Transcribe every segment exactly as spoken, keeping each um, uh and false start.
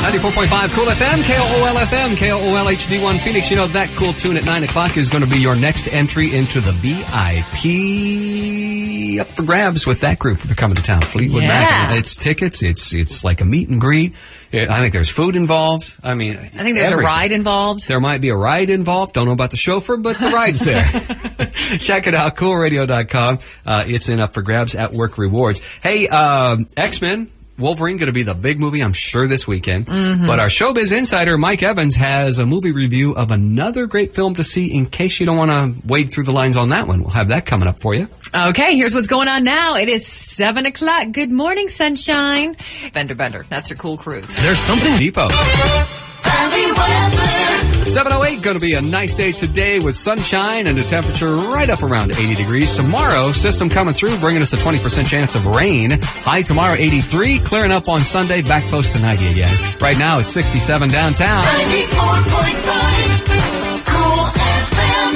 ninety-four point five Cool F M, K O O L F M, K O O L H D one Phoenix. You know, that cool tune at nine o'clock is going to be your next entry into the V I P up for grabs with that group. They're coming to town, Fleetwood Yeah. Mac. And it's tickets. It's it's like a meet and greet. I think there's food involved. I mean, I think there's everything. a ride involved. There might be a ride involved. Don't know about the chauffeur, but the ride's there. Check it out, cool radio dot com. Uh, it's in up for grabs at Work Rewards. Hey, um, X-Men. Wolverine going to be the big movie, I'm sure, this weekend. Mm-hmm. But our Showbiz Insider, Mike Evans, has a movie review of another great film to see in case you don't want to wade through the lines on that one. We'll have that coming up for you. Okay, here's what's going on now. It is seven o'clock. Good morning, sunshine. Bender, Bender. That's your cool cruise. There's something Depot. Valley weather. seven oh eight, going to be a nice day today with sunshine and a temperature right up around eighty degrees. Tomorrow, system coming through, bringing us a twenty percent chance of rain. High tomorrow, eighty-three. Clearing up on Sunday, back close to ninety again. Right now, it's sixty-seven downtown. ninety-four point five Cool F M.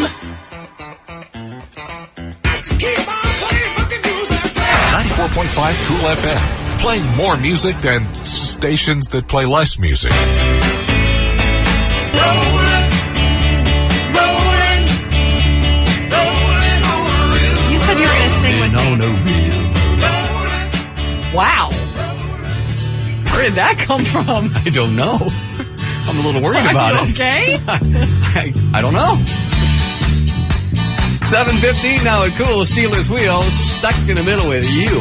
ninety-four point five Cool F M. Playing more music than stations that play less music. You said you were going to sing with No, me. no, real. Wow. Where did that come from? I don't know. I'm a little worried Are about you it. okay? I, I don't know. seven fifteen now at Cool Steelers Wheel, stuck in the middle with you.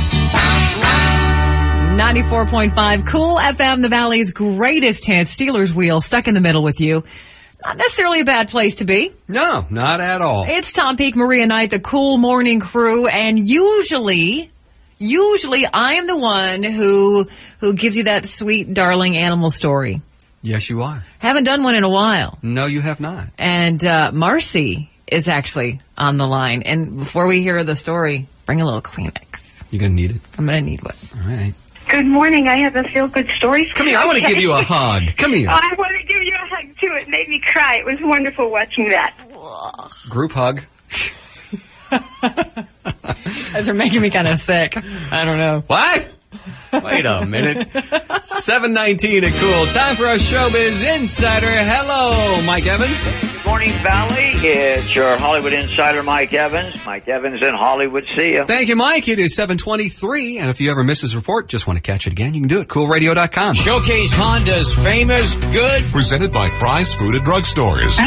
ninety-four point five Cool F M, the Valley's greatest hit. Steelers Wheel, stuck in the middle with you. Not necessarily a bad place to be. No, not at all. It's Tom Peak, Maria Knight, the Cool Morning Crew, and usually, usually I am the one who who gives you that sweet, darling animal story. Yes, you are. Haven't done one in a while. No, you have not. And uh, Marcy is actually on the line. And before we hear the story, bring a little Kleenex. You're going to need it. I'm going to need one. All right. Good morning. I have a feel-good story for Come you. here. I want to give you a hug. Come here. I want to give you a hug, too. It made me cry. It was wonderful watching that. Group hug. Those are making me kind of sick. I don't know. What? Wait a minute. seven nineteen at Cool. Time for our Showbiz Insider. Hello, Mike Evans. Good morning, Valley. It's your Hollywood Insider, Mike Evans. Mike Evans in Hollywood. See you. Thank you, Mike. It is seven twenty-three, and if you ever miss his report, just want to catch it again, you can do it. cool radio dot com. Showcase Honda's famous good. Presented by Fry's Food and Drug Stores.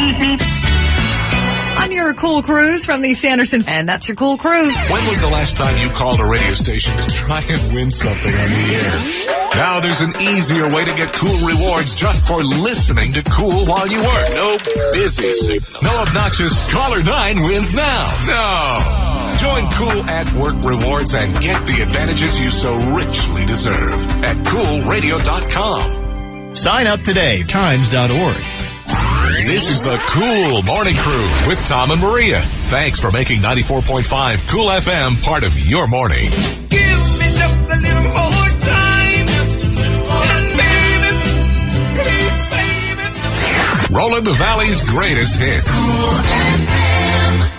On your Cool Cruise from the Sanderson, and that's your Cool Cruise. When was the last time you called a radio station to try and win something on the air? Now there's an easier way to get cool rewards just for listening to Cool while you work. No busy signal. No obnoxious caller nine wins now. No. Join Cool at Work Rewards and get the advantages you so richly deserve at cool radio dot com. Sign up today, times dot org. This is the Cool Morning Crew with Tom and Maria. Thanks for making ninety-four point five Cool F M part of your morning. Give me just a little more time. And baby, please, baby. Rolling the Valley's greatest hits. Cool F M.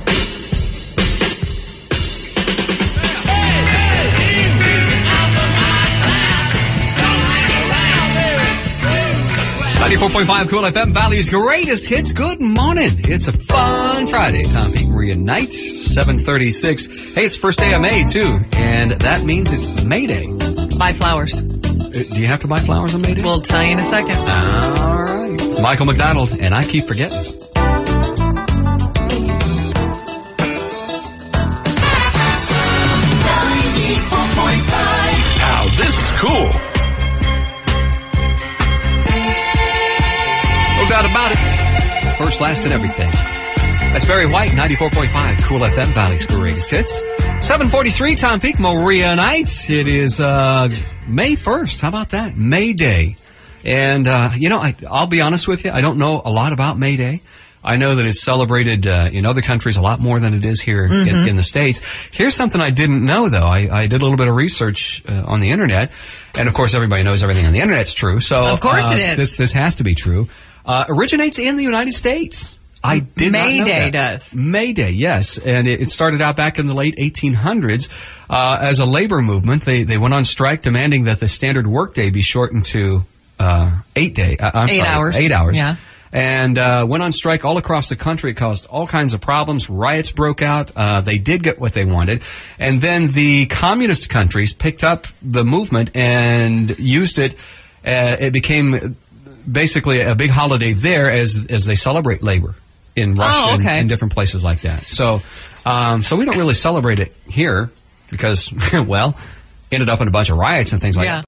ninety-four point five Cool F M, Valley's greatest hits. Good morning. It's a fun Friday. Tom Peak, Maria Knight, seven thirty-six. Hey, it's first day of May, too, and that means it's May Day. Buy flowers. Uh, do you have to buy flowers on May Day? We'll tell you in a second. All right. Michael McDonald, and I keep forgetting. ninety-four point five Now this is cool. No doubt about it. First, last, and everything. That's Barry White, ninety-four point five Cool F M, Valley's greatest hits. seven forty-three, Tom Peak, Maria Knight. It is uh, May first. How about that? May Day. And, uh, you know, I, I'll be honest with you. I don't know a lot about May Day. I know that it's celebrated uh, in other countries a lot more than it is here mm-hmm. in, in the States. Here's something I didn't know, though. I, I did a little bit of research uh, on the Internet. And, of course, everybody knows everything on the Internet's true. So, of course uh, it is. This, this has to be true. Uh, originates in the United States. I did May not know Day that. does. May Day, yes. And it, it started out back in the late eighteen hundreds uh, as a labor movement. They they went on strike demanding that the standard workday be shortened to uh, eight day. Uh, I'm Eight sorry, hours. Eight hours. Yeah. And uh, went on strike all across the country. It caused all kinds of problems. Riots broke out. Uh, they did get what they wanted. And then the communist countries picked up the movement and used it. Uh, it became basically a big holiday there as as they celebrate labor in Russia Oh, okay. and, and different places like that. So, um, so we don't really celebrate it here because, well, ended up in a bunch of riots and things like Yeah. that.